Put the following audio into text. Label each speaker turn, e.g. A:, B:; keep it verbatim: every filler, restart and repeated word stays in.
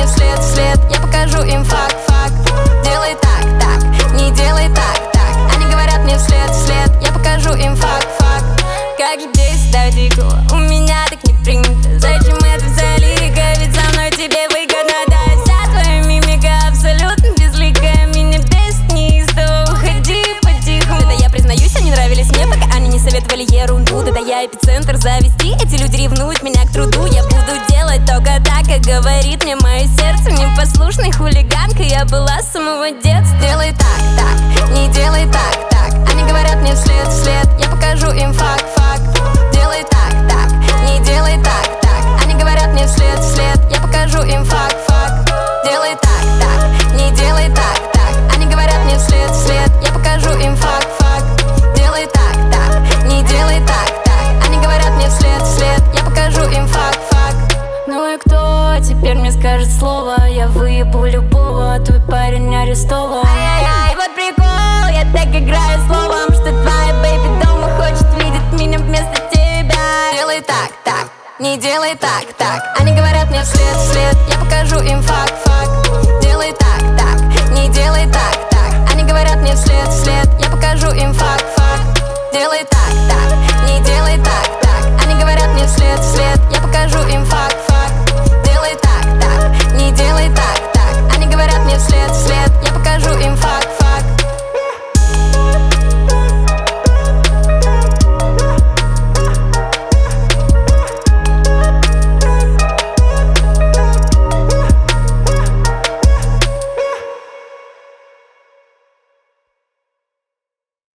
A: мне вслед, вслед. Я покажу им факт, факт. Делай так, так, не делай так, так. Они говорят мне вслед, вслед. Я покажу им факт, факт. Как же здесь так дико, у меня так не принято. Зачем это вся лига, ведь со мной тебе выгодно. Да, вся твоя мимика абсолютно безликая. Меня бесит неистово, уходи по-тихому. Да, я признаюсь, они нравились мне, пока они не советовали ерунду. Да, да, я эпицентр зависти, эти люди ревнуют меня к труду. Я буду делать только так, как говорит мне мое сердце. Непослушной хулиганкой я была с самого детства. Делай так, так, не делай так, так. Они говорят мне вслед, вслед. Я покажу им факт, факт. Делай так, так, не делай так, так. Они говорят мне вслед, вслед. Я покажу им факт, факт. Делай так, так, не делай так, так. Они говорят мне вслед, вслед. Я покажу им факт, факт. Делай так, так, не делай так, так. Они говорят мне вслед, вслед. Я покажу им факт, факт. Ну и кто теперь мне скажет слово? Я выебу любого, твой парень арестован. Ай-яй-яй, вот прикол, я так играю словом, что твоя бэйби дома хочет видеть меня вместо тебя. Делай так, так, не делай так, так. Они говорят мне вслед, вслед. Я покажу им факт, факт. Делай так, так, не делай так, так. Они говорят мне вслед, вслед. Я покажу им факт, факт. Делай так, так, не делай так, так. Они говорят мне вслед, вслед. Я покажу им факт, факт. Делай так, так, не делай так, так. Они говорят мне вслед, вслед. Я покажу им факт, факт.